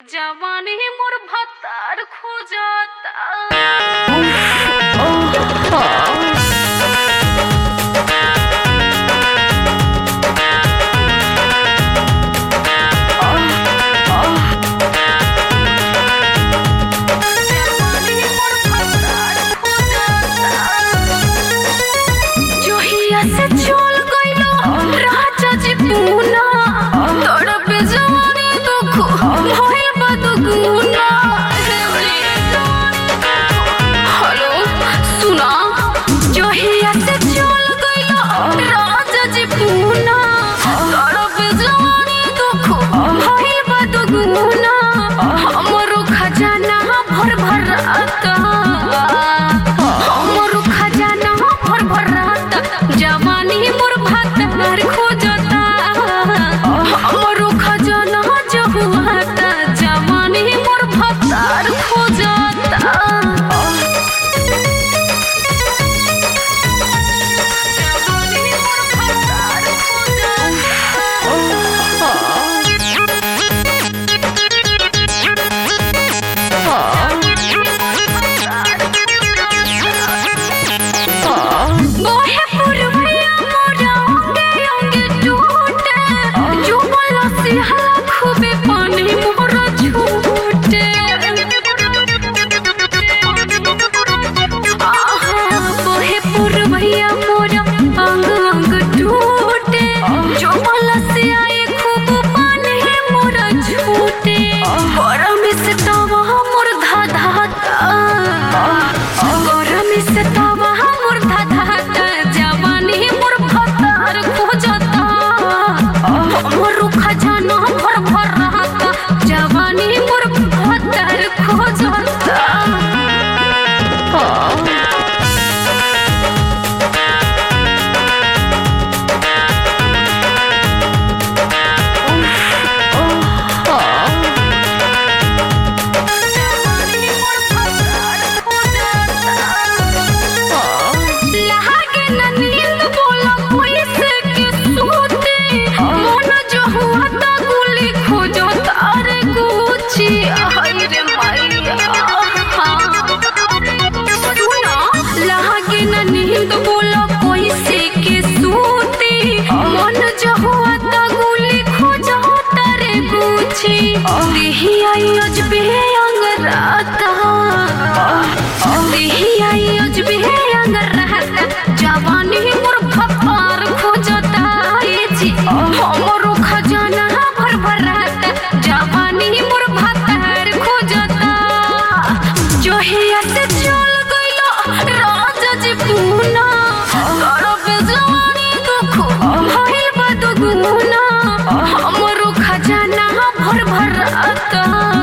जवानी मोर भतार खोजता। जोहिया से चल गइलो राजा जी पूना, तड़प जवानी दुख भइल बा दुगुना। हेलो सुना, जोहिया से चल गइलो राजा जी पूना, तड़प जवानी दुख भइल बा दुगुना। हमरो खजाना भर भर आता, हमरो खजाना भर भर आता। जवानी मोर भतार खोजता, हमरो खजाना जहुआता। जवानी मोर भतार खोजता। जवानी मोर भतार बोहे पुरवैया मोरा अंगे अंगे टूटे, जुमला सिहला खूबे पानी मोरा छूटे। बोहे पुरवैया मोरा अंग अंग टूटे, जुमला से आए खूब पानी मोरा छूटे। गरम से तवा मोर धाधाता, गरम से तवा मोर धाधाता। जवानी मोर भतार खोजता, हमरो खजाना भर भर रहता। जवानी मोर भतार खोजता। लागे ना नींद बोला कैसे के सूते, मन जो हुआ ता गुली खोजता रे गुची। हाय रे मैया सुना, लागे ना नींद बोला कैसे के सूते, मन जो हुआ ता गुली खोजता रे गुची। देही आई अजबे अंगराता, देही आई अजबे अंगराता। जवानी मोर भतार खोजता जी, हमरो खजाना भर भर रहता। जवानी मोर भतार खोजता। जोहिया से चल गइलो राजा जी पूना, तड़प जवानी दुख भइल बा दुगुना। हमरो खजाना भर भर रहता।